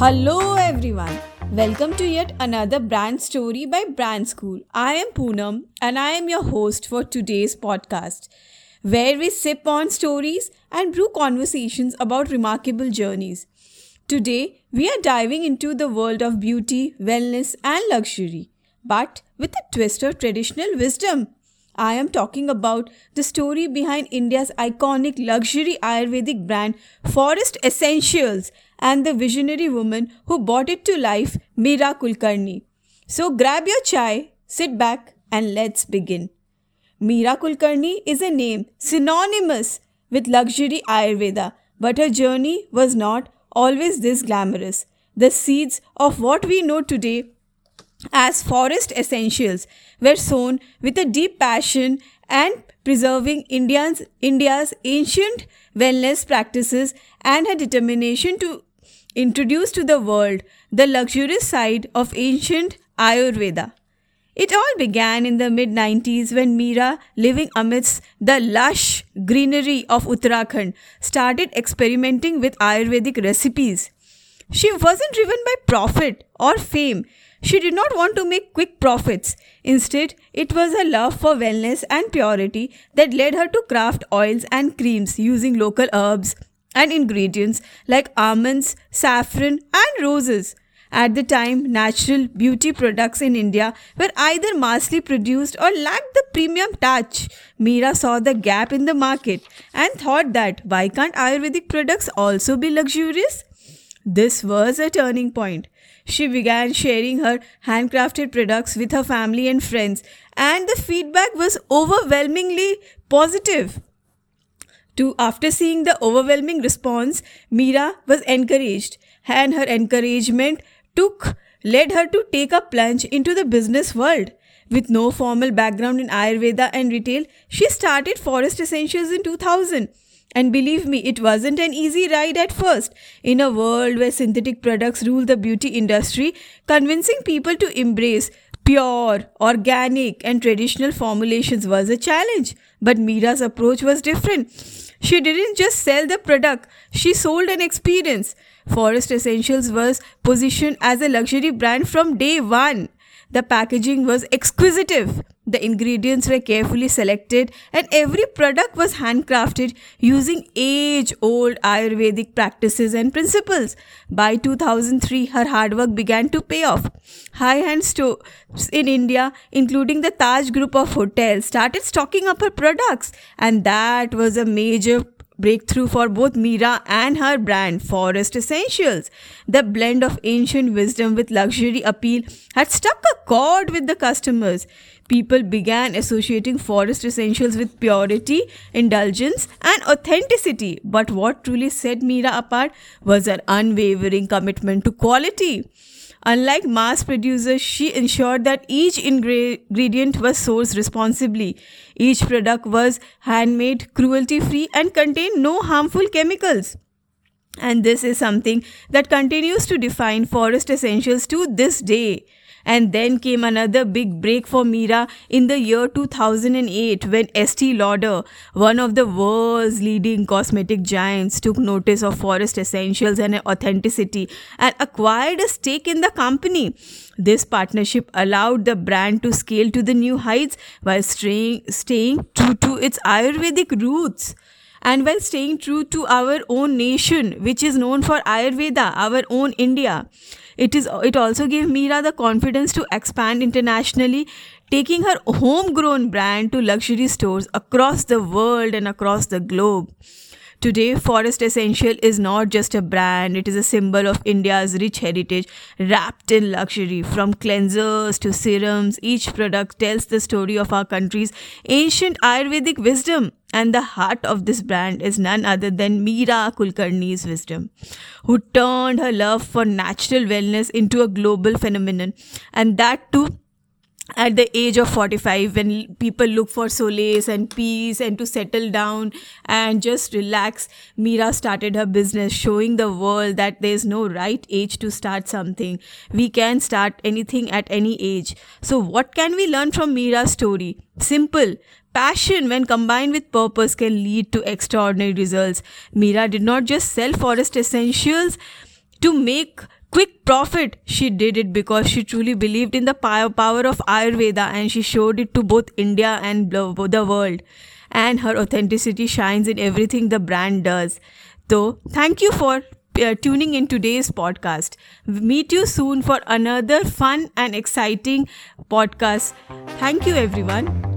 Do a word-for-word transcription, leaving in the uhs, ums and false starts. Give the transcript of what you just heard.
Hello everyone. Welcome to yet another brand story by Brand School. I am Poonam and I am your host for today's podcast, where we sip on stories and brew conversations about remarkable journeys. Today, we are diving into the world of beauty, wellness and luxury, but with a twist of traditional wisdom. I am talking about the story behind India's iconic luxury Ayurvedic brand Forest Essentials and the visionary woman who brought it to life, Meera Kulkarni. So grab your chai, sit back and let's begin. Meera Kulkarni is a name synonymous with luxury Ayurveda, but her journey was not always this glamorous. The seeds of what we know today as Forest Essentials were sown with a deep passion and preserving Indians, India's ancient wellness practices and her determination to introduce to the world the luxurious side of ancient Ayurveda. It all began in the mid nineties when Meera, living amidst the lush greenery of Uttarakhand, started experimenting with Ayurvedic recipes. She wasn't driven by profit or fame. She did not want to make quick profits. Instead, it was her love for wellness and purity that led her to craft oils and creams using local herbs and ingredients like almonds, saffron, and roses. At the time, natural beauty products in India were either massively produced or lacked the premium touch. Meera saw the gap in the market and thought that why can't Ayurvedic products also be luxurious? This was a turning point. She began sharing her handcrafted products with her family and friends, and the feedback was overwhelmingly positive. To, after seeing the overwhelming response, Meera was encouraged, and her encouragement took led her to take a plunge into the business world. With no formal background in Ayurveda and retail, she started Forest Essentials in two thousand. And believe me, it wasn't an easy ride at first. In a world where synthetic products rule the beauty industry, convincing people to embrace pure, organic and traditional formulations was a challenge. But Meera's approach was different. She didn't just sell the product, she sold an experience. Forest Essentials was positioned as a luxury brand from day one. The packaging was exquisite. The ingredients were carefully selected and every product was handcrafted using age-old Ayurvedic practices and principles. By two thousand three, her hard work began to pay off. High-end stores in India, including the Taj Group of hotels, started stocking up her products, and that was a major breakthrough for both Meera and her brand, Forest Essentials. The blend of ancient wisdom with luxury appeal had struck a chord with the customers. People began associating Forest Essentials with purity, indulgence, and authenticity. But what truly set Meera apart was her unwavering commitment to quality. Unlike mass producers, she ensured that each ingredient was sourced responsibly. Each product was handmade, cruelty-free, and contained no harmful chemicals. And this is something that continues to define Forest Essentials to this day. And then came another big break for Meera in the year two thousand eight when Estee Lauder, one of the world's leading cosmetic giants, took notice of Forest Essentials and authenticity and acquired a stake in the company. This partnership allowed the brand to scale to the new heights while staying, staying true to its Ayurvedic roots. And while staying true to our own nation, which is known for Ayurveda, our own India. It is. It also gave Meera the confidence to expand internationally, taking her homegrown brand to luxury stores across the world and across the globe. Today, Forest Essential is not just a brand, it is a symbol of India's rich heritage wrapped in luxury. From cleansers to serums, each product tells the story of our country's ancient Ayurvedic wisdom. And the heart of this brand is none other than Meera Kulkarni's wisdom, who turned her love for natural wellness into a global phenomenon. And that too at the age of forty-five, when people look for solace and peace and to settle down and just relax, Meera started her business, showing the world that there is no right age to start something. We can start anything at any age. So what can we learn from Meera's story? Simple. Passion, when combined with purpose, can lead to extraordinary results. Meera did not just sell Forest Essentials to make quick profit. She did it because she truly believed in the power of Ayurveda, and she showed it to both India and the world. And her authenticity shines in everything the brand does. So, thank you for uh, tuning in today's podcast. Meet you soon for another fun and exciting podcast. Thank you, everyone.